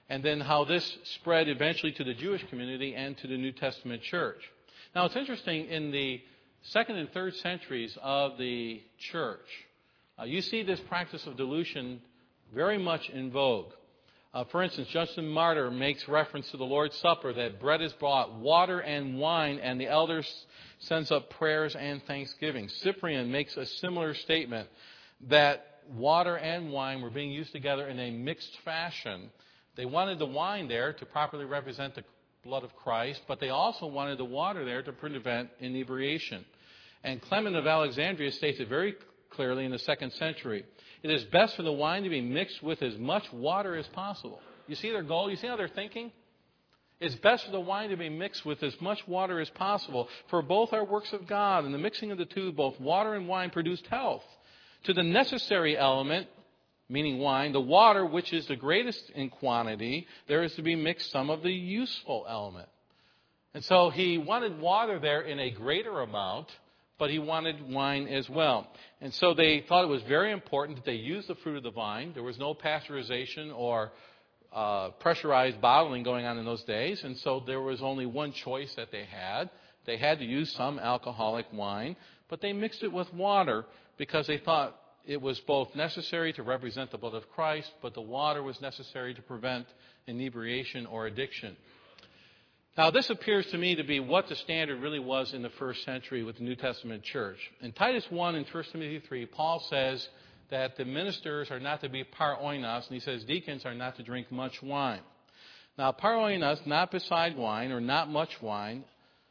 and then how this spread eventually to the Jewish community and to the New Testament church. Now, it's interesting, in the 2nd and 3rd centuries of the church, you see this practice of dilution very much in vogue. For instance, Justin Martyr makes reference to the Lord's Supper, that bread is brought, water and wine, and the elders sends up prayers and thanksgiving. Cyprian makes a similar statement, that water and wine were being used together in a mixed fashion. They wanted the wine there to properly represent the blood of Christ, but they also wanted the water there to prevent inebriation. And Clement of Alexandria states it very clearly in the 2nd century. It is best for the wine to be mixed with as much water as possible. You see their goal? You see how they're thinking? It's best for the wine to be mixed with as much water as possible, for both are works of God, and the mixing of the two, both water and wine, produced health. To the necessary element, meaning wine, the water, which is the greatest in quantity, there is to be mixed some of the useful element. And so he wanted water there in a greater amount, but he wanted wine as well. And so they thought it was very important that they use the fruit of the vine. There was no pasteurization or pressurized bottling going on in those days, and so there was only one choice that they had. They had to use some alcoholic wine, but they mixed it with water because they thought it was both necessary to represent the blood of Christ, but the water was necessary to prevent inebriation or addiction. Now, this appears to me to be what the standard really was in the 1st century with the New Testament church. In Titus 1 and 1 Timothy 3, Paul says that the ministers are not to be paroinos, and he says deacons are not to drink much wine. Now, paroinos, not beside wine or not much wine,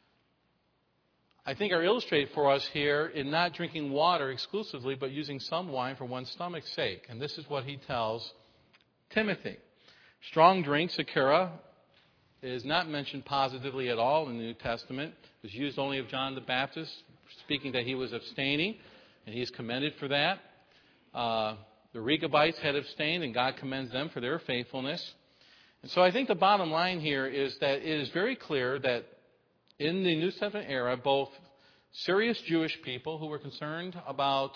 I think are illustrated for us here in not drinking water exclusively, but using some wine for one's stomach's sake. And this is what he tells Timothy. Strong drink, Sakura, is not mentioned positively at all in the New Testament. It was used only of John the Baptist, speaking that he was abstaining, and he is commended for that. The Rechabites had abstained, and God commends them for their faithfulness. And so I think the bottom line here is that it is very clear that in the New Testament era, both serious Jewish people who were concerned about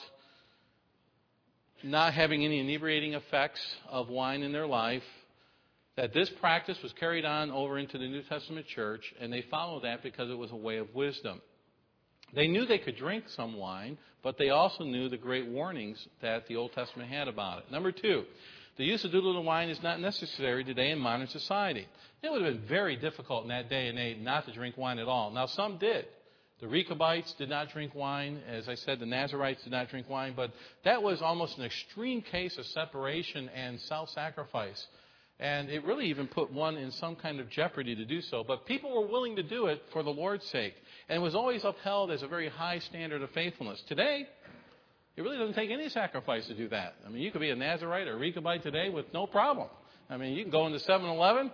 not having any inebriating effects of wine in their life, that this practice was carried on over into the New Testament church, and they followed that because it was a way of wisdom. They knew they could drink some wine, but they also knew the great warnings that the Old Testament had about it. Number 2, the use of diluted wine is not necessary today in modern society. It would have been very difficult in that day and age not to drink wine at all. Now, some did. The Rechabites did not drink wine. As I said, the Nazarites did not drink wine. But that was almost an extreme case of separation and self-sacrifice. And it really even put one in some kind of jeopardy to do so. But people were willing to do it for the Lord's sake. And it was always upheld as a very high standard of faithfulness. Today, it really doesn't take any sacrifice to do that. I mean, you could be a Nazarite or a Rechabite today with no problem. I mean, you can go into 7-Eleven,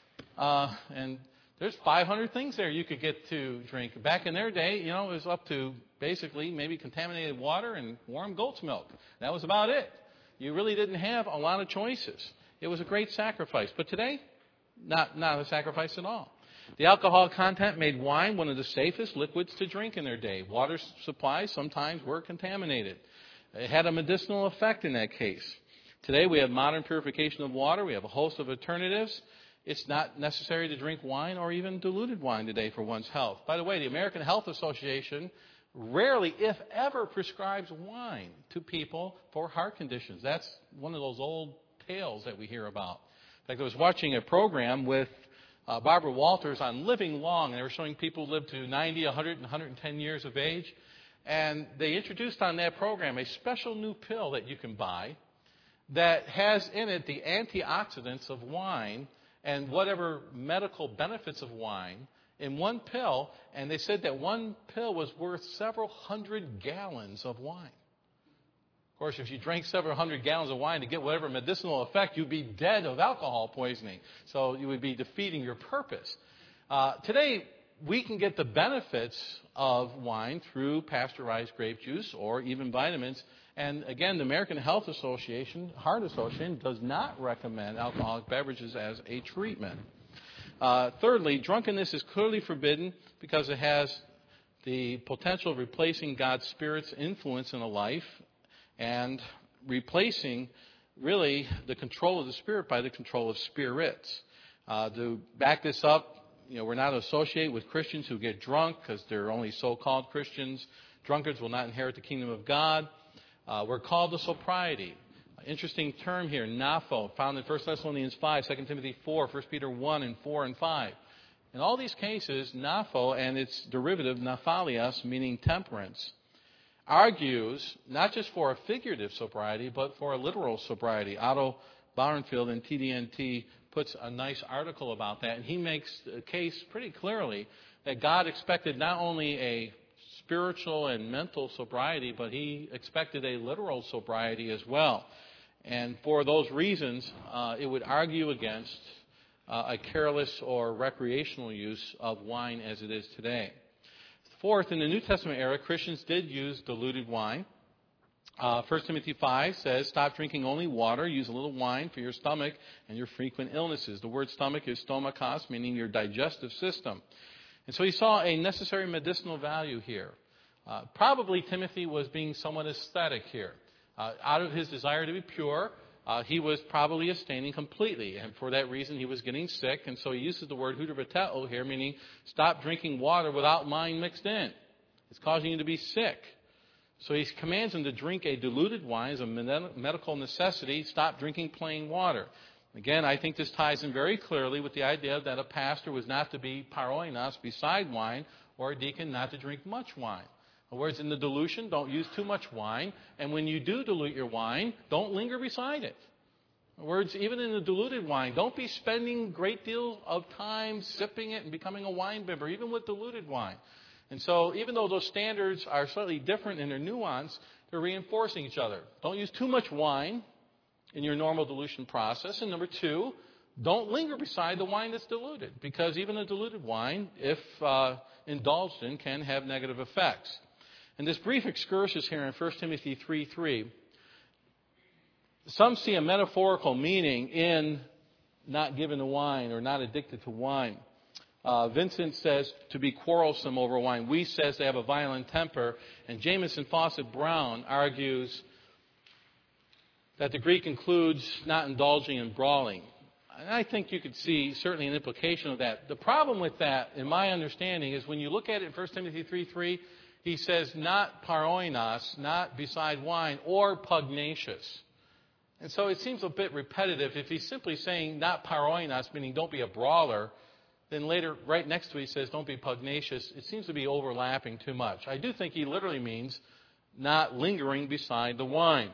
and there's 500 things there you could get to drink. Back in their day, it was up to basically maybe contaminated water and warm goat's milk. That was about it. You really didn't have a lot of choices. It was a great sacrifice. But today, not a sacrifice at all. The alcohol content made wine one of the safest liquids to drink in their day. Water supplies sometimes were contaminated. It had a medicinal effect in that case. Today we have modern purification of water. We have a host of alternatives. It's not necessary to drink wine or even diluted wine today for one's health. By the way, the American Health Association rarely, if ever, prescribes wine to people for heart conditions. That's one of those old tales that we hear about. In fact, I was watching a program with Barbara Walters on living long, and they were showing people live to 90, 100, and 110 years of age. And they introduced on that program a special new pill that you can buy that has in it the antioxidants of wine and whatever medical benefits of wine in one pill. And they said that one pill was worth several hundred gallons of wine. Of course, if you drank several hundred gallons of wine to get whatever medicinal effect, you'd be dead of alcohol poisoning. So you would be defeating your purpose. Today, we can get the benefits of wine through pasteurized grape juice or even vitamins. And again, the American Heart Association does not recommend alcoholic beverages as a treatment. Thirdly, drunkenness is clearly forbidden because it has the potential of replacing God's Spirit's influence in a life and replacing really the control of the Spirit by the control of spirits. To back this up, we're not associated with Christians who get drunk because they're only so-called Christians. Drunkards will not inherit the kingdom of God. We're called to sobriety. Interesting term here, napho, found in 1 Thessalonians 5, 2 Timothy 4, 1 Peter 1 and 4 and 5. In all these cases, napho and its derivative, naphalias, meaning temperance, argues not just for a figurative sobriety, but for a literal sobriety. Otto Bauernfeld in TDNT puts a nice article about that, and he makes a case pretty clearly that God expected not only a spiritual and mental sobriety, but he expected a literal sobriety as well. And for those reasons, it would argue against a careless or recreational use of wine as it is today. Fourth, in the New Testament era, Christians did use diluted wine. 1 Timothy 5 says, stop drinking only water, use a little wine for your stomach and your frequent illnesses. The word stomach is stomachos, meaning your digestive system. And so he saw a necessary medicinal value here. Probably Timothy was being somewhat aesthetic here. Out of his desire to be pure, he was probably abstaining completely. And for that reason, he was getting sick. And so he uses the word hudrobateo here, meaning stop drinking water without wine mixed in. It's causing you to be sick. So he commands him to drink a diluted wine as a medical necessity. Stop drinking plain water. Again, I think this ties in very clearly with the idea that a pastor was not to be paroinos beside wine, or a deacon not to drink much wine. In other words, in the dilution, don't use too much wine. And when you do dilute your wine, don't linger beside it. In other words, even in the diluted wine, don't be spending a great deal of time sipping it and becoming a wine bibber, even with diluted wine. And so even though those standards are slightly different in their nuance, they're reinforcing each other. Don't use too much wine in your normal dilution process. And number two, don't linger beside the wine that's diluted, because even a diluted wine, if indulged in, can have negative effects. And this brief excursus here in 1 Timothy 3:3, some see a metaphorical meaning in not given to wine or not addicted to wine. Vincent says to be quarrelsome over wine. Weiss says they have a violent temper. And Jamieson Fawcett Brown argues that the Greek includes not indulging in brawling. And I think you could see certainly an implication of that. The problem with that, in my understanding, is when you look at it in 1 Timothy 3:3, he says not paroinos, not beside wine, or pugnacious. And so it seems a bit repetitive. If he's simply saying not paroinos, meaning don't be a brawler, then later, right next to it, he says don't be pugnacious. It seems to be overlapping too much. I do think he literally means not lingering beside the wine.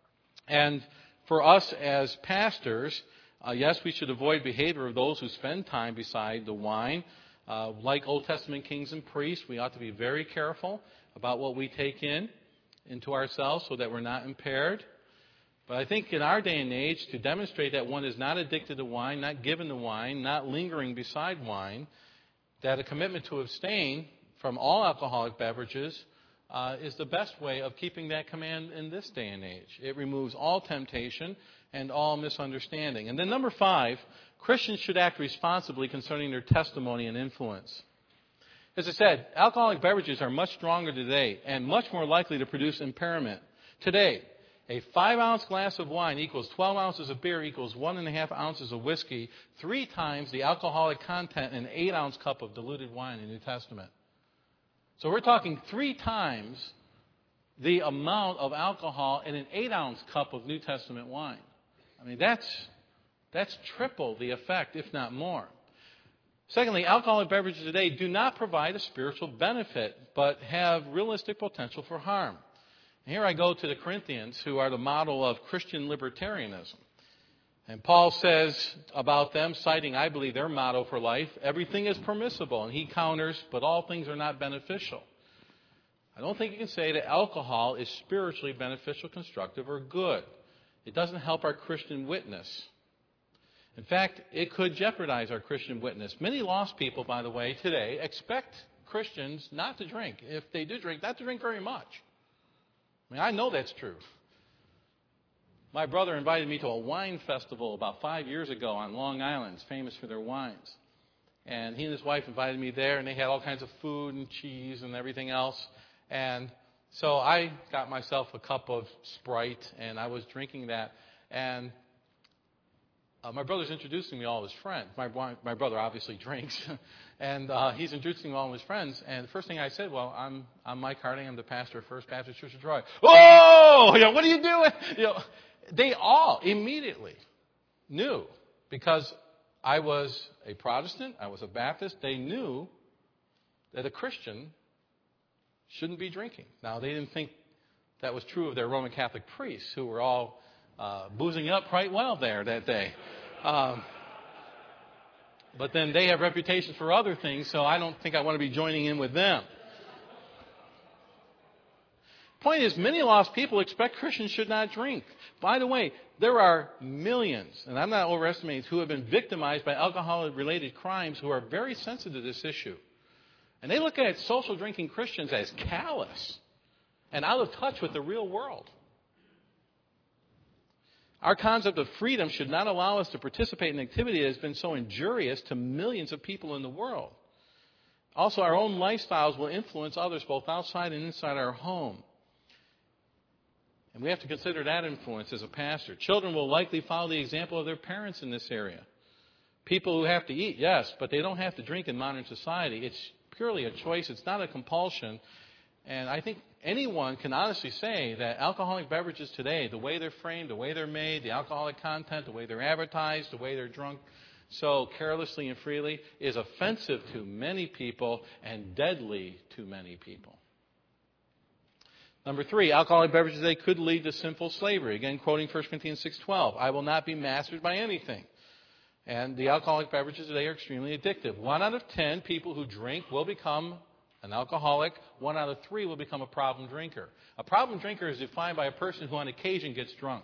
And for us as pastors, yes, we should avoid behavior of those who spend time beside the wine. Like Old Testament kings and priests, we ought to be very careful about what we take into ourselves so that we're not impaired. But I think in our day and age, to demonstrate that one is not addicted to wine, not given to wine, not lingering beside wine, that a commitment to abstain from all alcoholic beverages is the best way of keeping that command in this day and age. It removes all temptation and all misunderstanding. And then number 5, Christians should act responsibly concerning their testimony and influence. As I said, alcoholic beverages are much stronger today and much more likely to produce impairment. Today, a 5-ounce glass of wine equals 12 ounces of beer equals 1.5 ounces of whiskey, 3 times the alcoholic content in an 8-ounce cup of diluted wine in the New Testament. So we're talking 3 times the amount of alcohol in an 8-ounce cup of New Testament wine. I mean, that's triple the effect, if not more. Secondly, alcoholic beverages today do not provide a spiritual benefit, but have realistic potential for harm. And here I go to the Corinthians, who are the model of Christian libertarianism. And Paul says about them, citing, I believe, their motto for life, everything is permissible. And he counters, but all things are not beneficial. I don't think you can say that alcohol is spiritually beneficial, constructive, or good. It doesn't help our Christian witness. In fact, it could jeopardize our Christian witness. Many lost people, by the way, today expect Christians not to drink. If they do drink, not to drink very much. I mean, I know that's true. My brother invited me to a wine festival about 5 years ago on Long Island. It's famous for their wines. And he and his wife invited me there, and they had all kinds of food and cheese and everything else. And so I got myself a cup of Sprite, and I was drinking that. And my brother's introducing me to all his friends. My brother obviously drinks, and he's introducing me to all of his friends. And the first thing I said, well, I'm Mike Harding. I'm the pastor of First Baptist Church of Troy. Oh, what are you doing? They all immediately knew, because I was a Protestant, I was a Baptist. They knew that a Christian shouldn't be drinking. Now, they didn't think that was true of their Roman Catholic priests, who were all boozing up quite well there that day. But then they have reputations for other things, so I don't think I want to be joining in with them. Point is, many lost people expect Christians should not drink. By the way, there are millions, and I'm not overestimating, who have been victimized by alcohol-related crimes who are very sensitive to this issue. And they look at social drinking Christians as callous and out of touch with the real world. Our concept of freedom should not allow us to participate in activity that has been so injurious to millions of people in the world. Also, our own lifestyles will influence others both outside and inside our home. And we have to consider that influence as a pastor. Children will likely follow the example of their parents in this area. People who have to eat, yes, but they don't have to drink in modern society. It's purely a choice. It's not a compulsion. And I think anyone can honestly say that alcoholic beverages today, the way they're framed, the way they're made, the alcoholic content, the way they're advertised, the way they're drunk so carelessly and freely, is offensive to many people and deadly to many people. Number 3, alcoholic beverages today could lead to sinful slavery. Again, quoting 1 Corinthians 6:12, I will not be mastered by anything. And the alcoholic beverages today are extremely addictive. 1 out of 10 people who drink will become an alcoholic. 1 out of 3 will become a problem drinker. A problem drinker is defined by a person who on occasion gets drunk.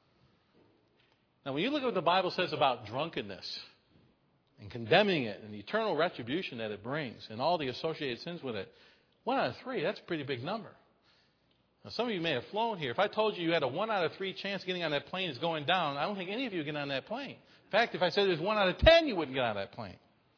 Now, when you look at what the Bible says about drunkenness and condemning it and the eternal retribution that it brings and all the associated sins with it, 1 out of 3, that's a pretty big number. Now, some of you may have flown here. If I told you you had a 1 out of 3 chance getting on that plane is going down, I don't think any of you would get on that plane. In fact, if I said there's 1 out of 10, you wouldn't get on that plane.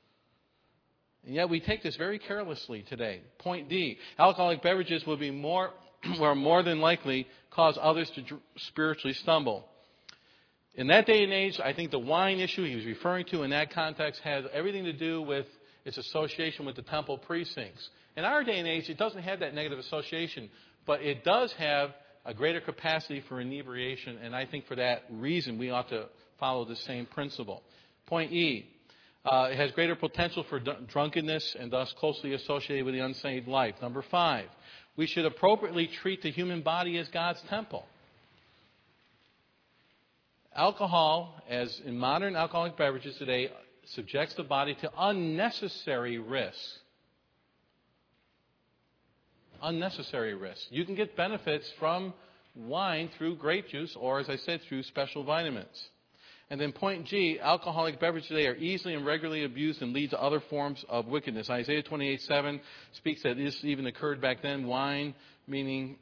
And yet we take this very carelessly today. Point D, alcoholic beverages will be more than likely cause others to spiritually stumble. In that day and age, I think the wine issue he was referring to in that context has everything to do with its association with the temple precincts. In our day and age, it doesn't have that negative association, but it does have a greater capacity for inebriation, and I think for that reason we ought to follow the same principle. Point E, it has greater potential for drunkenness and thus closely associated with the unsaved life. Number 5, we should appropriately treat the human body as God's temple. Alcohol, as in modern alcoholic beverages today, subjects the body to unnecessary risks. Unnecessary risks. You can get benefits from wine through grape juice or, as I said, through special vitamins. And then point G, alcoholic beverages today are easily and regularly abused and lead to other forms of wickedness. Isaiah 28:7 speaks that this even occurred back then. Wine, meaning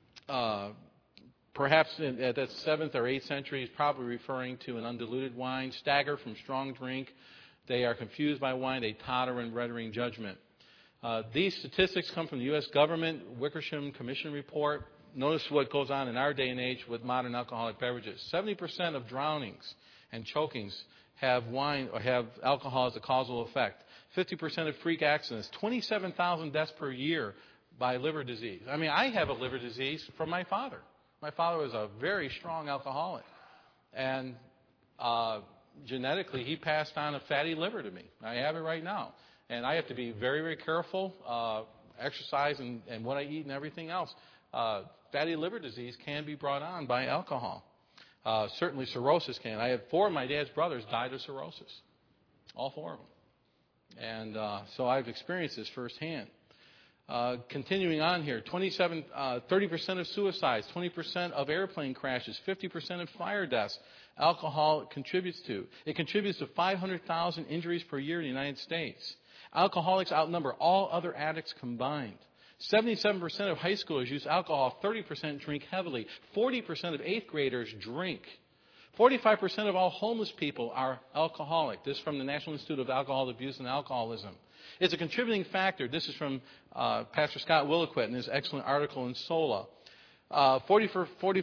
perhaps at that 7th or 8th century, is probably referring to an undiluted wine. Stagger from strong drink. They are confused by wine. They totter in rendering judgment. These statistics come from the U.S. government, Wickersham Commission report. Notice what goes on in our day and age with modern alcoholic beverages. 70% of drownings and chokings have wine or have alcohol as a causal effect. 50% of freak accidents. 27,000 deaths per year by liver disease. I mean, I have a liver disease from my father. My father was a very strong alcoholic. And genetically, he passed on a fatty liver to me. I have it right now. And I have to be very, very careful, exercise and what I eat and everything else. Fatty liver disease can be brought on by alcohol. Certainly cirrhosis can. I had 4 of my dad's brothers died of cirrhosis. All 4 of them. And so I've experienced this firsthand. Continuing on here, 30% of suicides, 20% of airplane crashes, 50% of fire deaths, alcohol contributes to. It contributes to 500,000 injuries per year in the United States. Alcoholics outnumber all other addicts combined. 77% of high schoolers use alcohol, 30% drink heavily, 40% of 8th graders drink. 45% of all homeless people are alcoholic. This is from the National Institute of Alcohol Abuse and Alcoholism. It's a contributing factor. This is from Pastor Scott Williquette in his excellent article in SOLA. 45%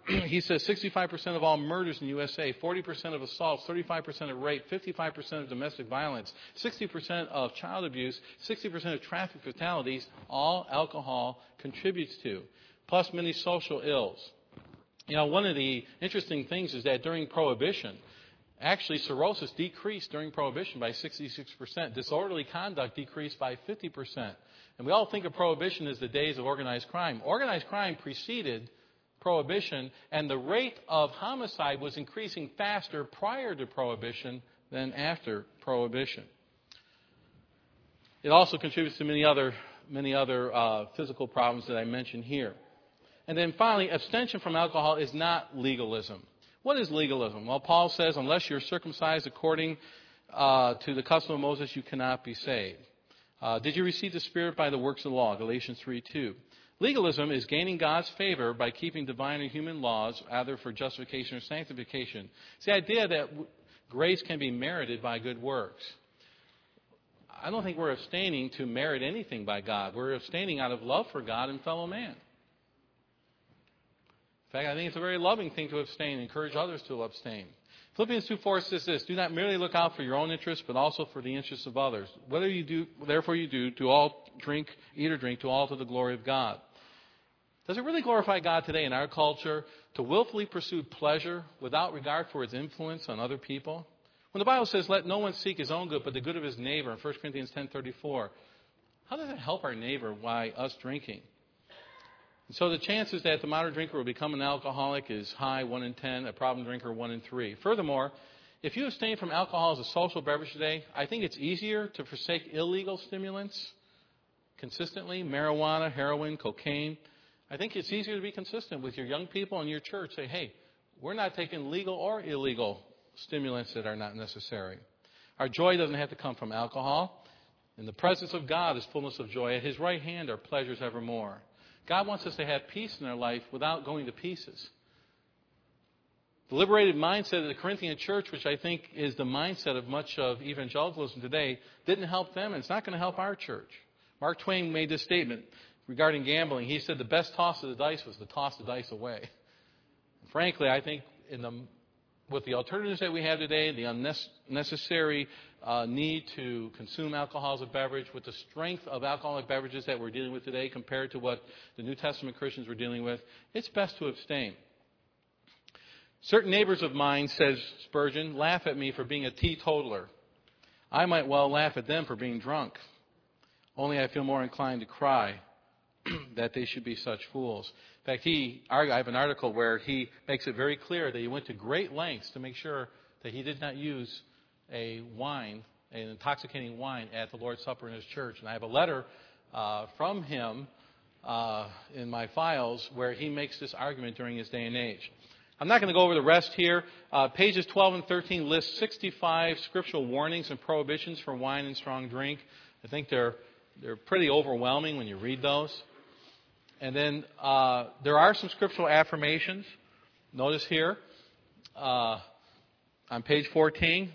he says 65% of all murders in the USA, 40% of assaults, 35% of rape, 55% of domestic violence, 60% of child abuse, 60% of traffic fatalities, all alcohol contributes to, plus many social ills. You know, one of the interesting things is that during Prohibition, actually cirrhosis decreased during Prohibition by 66%. Disorderly conduct decreased by 50%. And we all think of Prohibition as the days of organized crime. Organized crime preceded Prohibition, and the rate of homicide was increasing faster prior to Prohibition than after Prohibition. It also contributes to many other physical problems that I mentioned here. And then finally, abstention from alcohol is not legalism. What is legalism? Well, Paul says, unless you're circumcised according to the custom of Moses, you cannot be saved. Did you receive the Spirit by the works of the law? Galatians 3:2. Legalism is gaining God's favor by keeping divine or human laws, either for justification or sanctification. It's the idea that grace can be merited by good works. I don't think we're abstaining to merit anything by God. We're abstaining out of love for God and fellow man. In fact, I think it's a very loving thing to abstain and encourage others to abstain. Philippians 2:4 says this, do not merely look out for your own interests, but also for the interests of others. Whatever you do, therefore you do, to all drink, eat or drink, to all to the glory of God. Does it really glorify God today in our culture to willfully pursue pleasure without regard for its influence on other people? When the Bible says, let no one seek his own good, but the good of his neighbor, in 1 Corinthians 10:34, how does that help our neighbor by us drinking? And so the chances that the moderate drinker will become an alcoholic is high, 1 in 10, a problem drinker, 1 in 3. Furthermore, if you abstain from alcohol as a social beverage today, I think it's easier to forsake illegal stimulants consistently, marijuana, heroin, cocaine. I think it's easier to be consistent with your young people in your church. Say, hey, we're not taking legal or illegal stimulants that are not necessary. Our joy doesn't have to come from alcohol. In the presence of God is fullness of joy. At his right hand are pleasures evermore. God wants us to have peace in our life without going to pieces. The liberated mindset of the Corinthian church, which I think is the mindset of much of evangelicalism today, didn't help them, and it's not going to help our church. Mark Twain made this statement regarding gambling. He said the best toss of the dice was to toss the dice away. And frankly, I think with the alternatives that we have today, the unnecessary need to consume alcohol as a beverage, with the strength of alcoholic beverages that we're dealing with today compared to what the New Testament Christians were dealing with, it's best to abstain. Certain neighbors of mine, says Spurgeon, laugh at me for being a teetotaler. I might well laugh at them for being drunk. Only I feel more inclined to cry that they should be such fools. In fact, I have an article where he makes it very clear that he went to great lengths to make sure that he did not use an intoxicating wine at the Lord's Supper in his church. And I have a letter from him in my files where he makes this argument during his day and age. I'm not going to go over the rest here. Pages 12 and 13 list 65 scriptural warnings and prohibitions for wine and strong drink. I think they're pretty overwhelming when you read those. And then there are some scriptural affirmations. Notice here on page 14,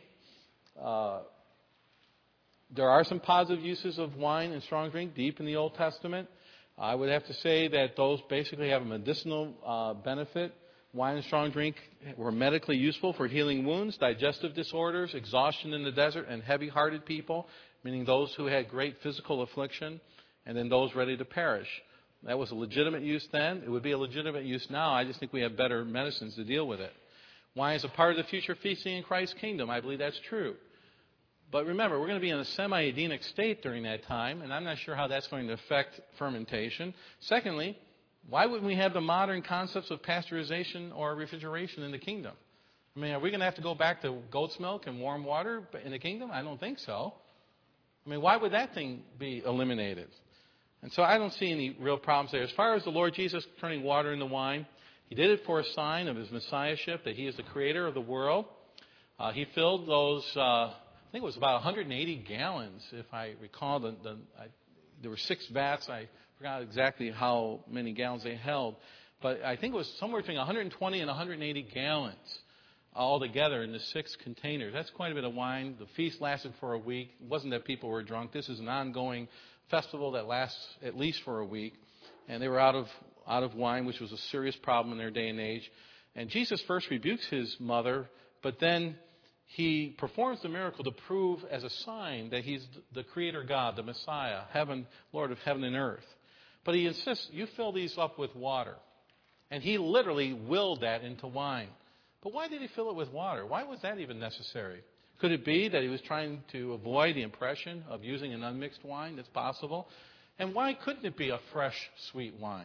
there are some positive uses of wine and strong drink deep in the Old Testament. I would have to say that those basically have a medicinal benefit. Wine and strong drink were medically useful for healing wounds, digestive disorders, exhaustion in the desert, and heavy-hearted people, meaning those who had great physical affliction, and then those ready to perish. That was a legitimate use then. It would be a legitimate use now. I just think we have better medicines to deal with it. Wine is a part of the future feasting in Christ's kingdom. I believe that's true. But remember, we're going to be in a semi-Edenic state during that time, and I'm not sure how that's going to affect fermentation. Secondly, why wouldn't we have the modern concepts of pasteurization or refrigeration in the kingdom? I mean, are we going to have to go back to goat's milk and warm water in the kingdom? I don't think so. I mean, why would that thing be eliminated? And so I don't see any real problems there. As far as the Lord Jesus turning water into wine, he did it for a sign of his messiahship, that he is the creator of the world. He filled those, I think it was about 180 gallons, if I recall. There were 6 vats. I forgot exactly how many gallons they held. But I think it was somewhere between 120 and 180 gallons all together in the 6 containers. That's quite a bit of wine. The feast lasted for a week. It wasn't that people were drunk. This is an ongoing festival that lasts at least for a week. And they were out of out of wine, which was a serious problem in their day and age. And Jesus first rebukes his mother, but then he performs the miracle to prove as a sign that he's the Creator God, the Messiah, Lord of heaven and earth. But he insists, you fill these up with water. And he literally willed that into wine. But why did he fill it with water? Why was that even necessary? Could it be that he was trying to avoid the impression of using an unmixed wine? That's possible. And why couldn't it be a fresh, sweet wine?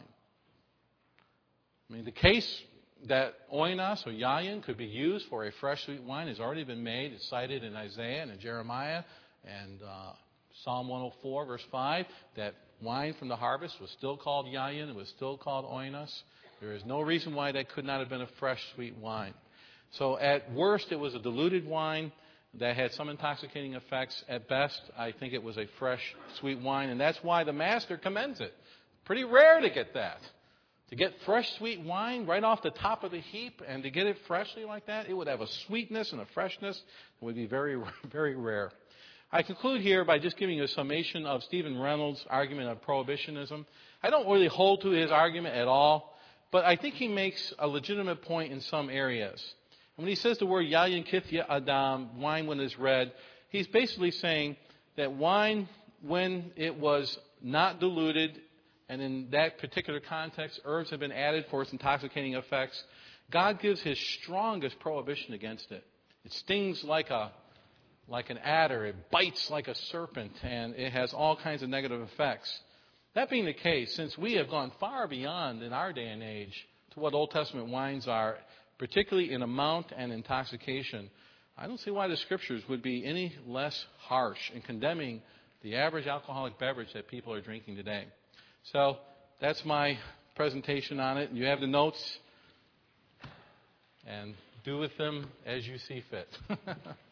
I mean, the case that oinos or yayin could be used for a fresh, sweet wine has already been made. It's cited in Isaiah and in Jeremiah and Psalm 104, verse 5, that wine from the harvest was still called yayin. It was still called oinos. There is no reason why that could not have been a fresh, sweet wine. So at worst, it was a diluted wine that had some intoxicating effects. At best, I think it was a fresh, sweet wine, and that's why the master commends it. Pretty rare to get that. To get fresh, sweet wine right off the top of the heap and to get it freshly like that, it would have a sweetness and a freshness that would be very, very rare. I conclude here by just giving you a summation of Stephen Reynolds' argument of prohibitionism. I don't really hold to his argument at all, but I think he makes a legitimate point in some areas. When he says the word yayin kithya adam, wine when it's red, he's basically saying that wine, when it was not diluted, and in that particular context, herbs have been added for its intoxicating effects, God gives his strongest prohibition against it. It stings like an adder, it bites like a serpent, and it has all kinds of negative effects. That being the case, since we have gone far beyond in our day and age to what Old Testament wines are, particularly in amount and intoxication, I don't see why the Scriptures would be any less harsh in condemning the average alcoholic beverage that people are drinking today. So that's my presentation on it. You have the notes, and do with them as you see fit.